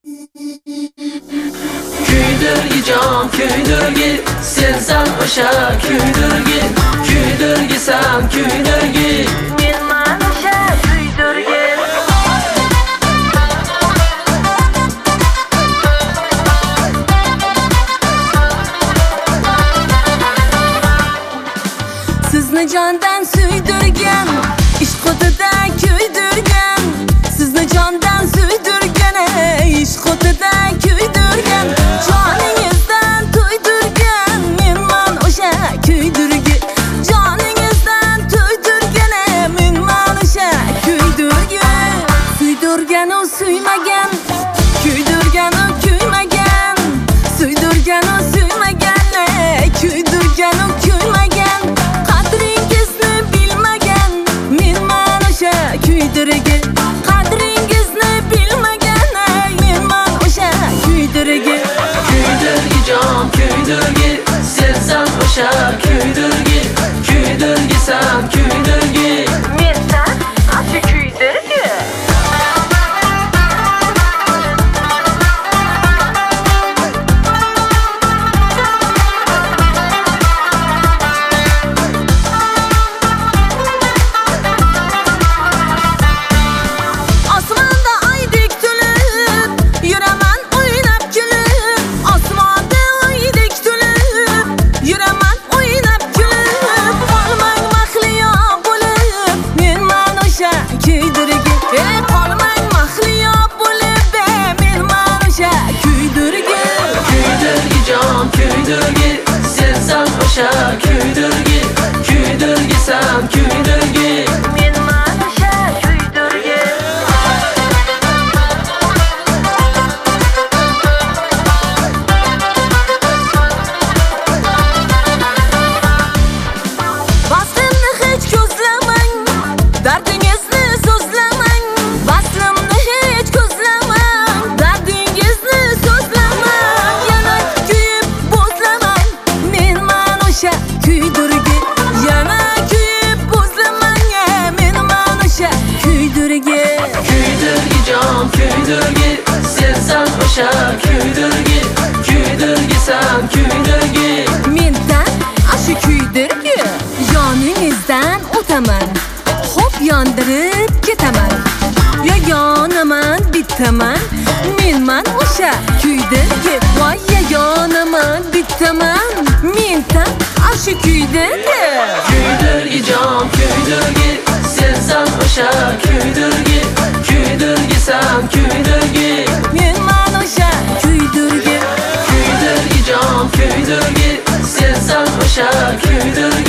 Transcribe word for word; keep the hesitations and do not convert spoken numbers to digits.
Kuydirgi jon kuydirgi, sensan o'sha kuydirgi, kuydirgisan kuydirgi, menman o'sha kuydirgi. Sizni jondan suydirgan, ishq o'tida kuydirgan. Sizni jondan suydirgan, ishq o'tida kuydirgan. Joningizdan to'ydirgan, menman o'sha kuydirgi. Joningizdan to'ydirgan, menman o'sha kuydirgi. Suydirgan u suymagan, kuydirgan u kuymagan. Suydirgan u suymagan, kuydirgan u kuymagan. Qadringizni bilmagan, menman o'sha kuydirgi. Qadringizni bilmagan, menman o'sha kuydirgi. kuydirgi jon kuydirgi, sensan o'sha kuydirgi, kuydirgisan kuydirgi, Mensan o'sha kuydirgi. Osmonda oydek to'lib, yuraman o'ynab kulib. Osmonda oydek to'lib, yuraman o'ynab kulib. Qolmang mahliyo bo'lib, menman o'sha kuydirgi. Ey qolmang mahliyo bo'lib, menman o'sha kuydirgi. kuydirgi jon kuydirgi, sensan o'sha kuydirgi, kuydirgisan kuydirgi, Menman o'sha kuydirgi. Vaslimni hech ko'zlamang, dardingizni so'zlamang. Vaslimni hech ko'zlamang, dardingizni so'zlamang. Yana kuyib bo'zlamang, menman o'sha kuydirgi. Yana kuyib bo'zlamang, menman o'sha kuydirgi. kuydirgi jon kuydirgi, sensan o'sha kuydirgi, kuydirgisan kuydirgi, Mendan ashu kuydirgi. Yoningizdan o'taman, xo'p yondirib ketaman. Yagonaman bittaman, menman o'sha kuydirgi. Voy yagonaman bittaman, mendan ashu kuydirgi. kuydirgi jon kuydirgi, sensan o'sha kuydirgi, kuydirgisan kuydirgi, Menman o'sha kuydirgi. kuydirgi jon kuydirgi, sensan o'sha kuydirgi,